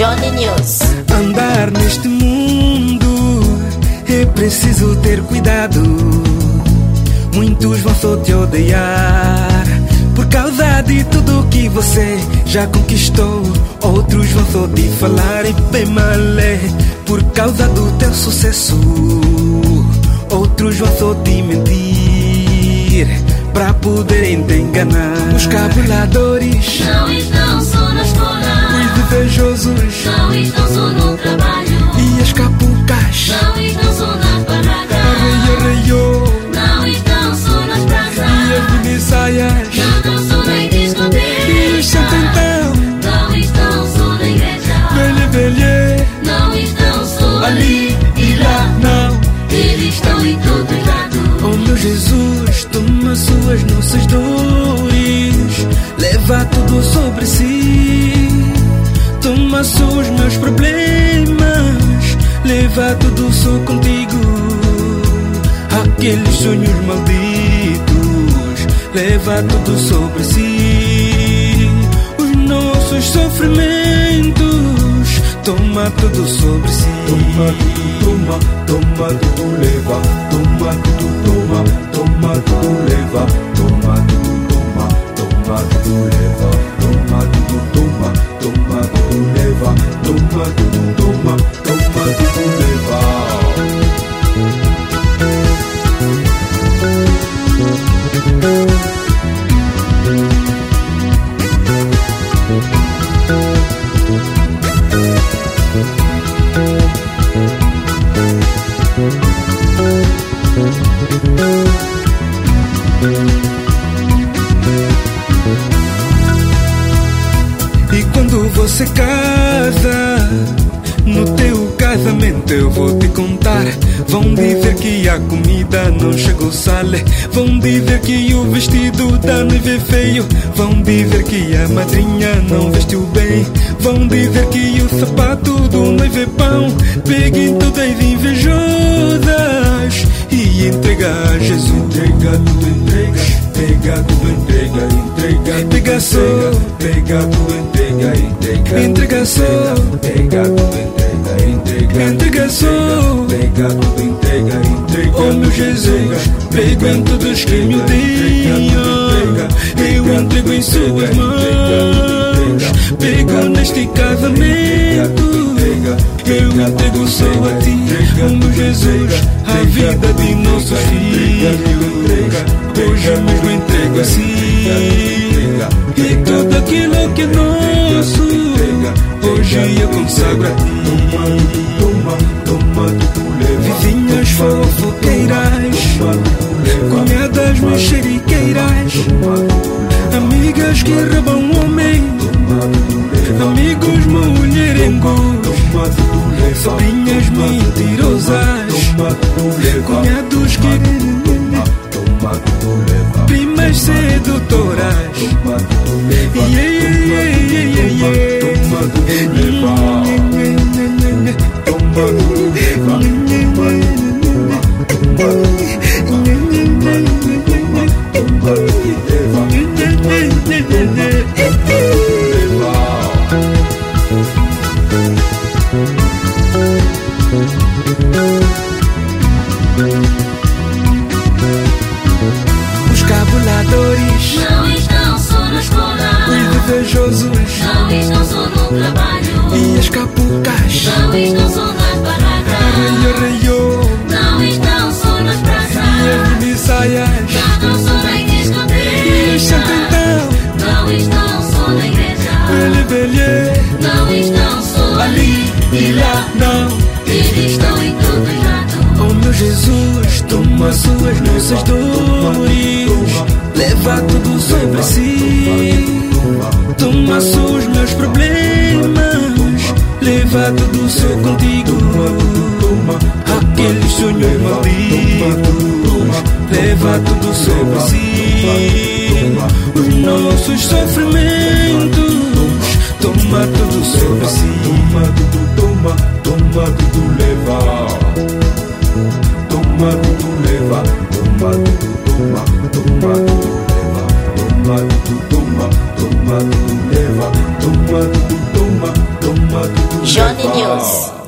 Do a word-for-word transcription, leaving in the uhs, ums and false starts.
Johnny News. Andar neste mundo é preciso ter cuidado. Muitos vão só te odiar por causa de tudo que você já conquistou. Outros vão só te falar e bem malé por causa do teu sucesso. Outros vão só te mentir pra poderem te enganar. Os cabuladores não estão só na escola. Os invejosos não estão só no trabalho. E as capucas não estão só nas barracas. Arreio, arreio, não estão só nas praças. E as minissaias não estão só na discoteca. E os santentão não estão só na igreja. Velha, velha, não estão só ali e lá, não. Eles estão em todo lado. Oh meu Jesus, toma suas nossas dores, leva tudo sobre si. Toma só os meus problemas, leva tudo só contigo. Aqueles sonhos malditos, leva tudo sobre si. Os nossos sofrimentos, toma tudo sobre si. Toma tudo, toma, toma tudo, leva. Toma tudo, toma, toma tudo, leva. Toma tudo, toma, toma tudo, leva. Toma tudo, toma, toma tudo, leva. Toma tudo, toma, toma tudo, leva. E quando você casa, no teu casamento eu vou te contar. Vão dizer que a comida não chegou sale. Vão dizer que o vestido da noiva é feio. Vão dizer que a madrinha não vestiu bem. Vão dizer que o sapato do noivo é pão. Peguem todas invejosas e entrega a Jesus. Entrega tudo, entrega. Pega tudo, entrega, entrega. Pega só, pega tudo, entrega, entrega. Entrega só, pega tudo, entrega, entrega. Entrega só, pega tudo, entrega, entrega. Oh meu Jesus, pego em todos que me odeiam, eu entrego em suas mãos. Pego neste casamento, eu entrego só a ti. Oh meu Jesus, a vida de nossos filhos, hoje mesmo entrego assim. E tudo aquilo que é nosso, hoje eu consagro a ti. Toma, toma, tu leva. Vizinhas fofoqueiras, cunhadas mexeriqueiras, amigas que roubam homem, amigos mulherengos, sobrinhas mentirosas, cunhados que primas sedutoras. Yeah, yeah, yeah, yeah, yeah. Os cabuladores não estão só na escola. Os invejosos não estão só no trabalho. E as capucas não estão só nas barracas. Arreio, arreio, não estão só nas praças. E as minissaias não estão só na discoteca. E os santentão não estão só na igreja. Velha, velha, não estão só ali e lá, não. Eles estão em todo lado. Oh meu Jesus, toma suas nossas dores, leva tudo sobre si. Toma só os meus problemas, leva tudo só contigo. Aqueles sonhos malditos, leva tudo sobre si. Os nossos sofrimentos, toma tudo sobre si. Toma tudo, toma, toma tudo, leva. Toma tudo, leva. Toma tudo, toma, toma tudo, leva. Toma tudo, toma, toma tudo, leva. Toma tudo, toma, toma tudo, Johnny News.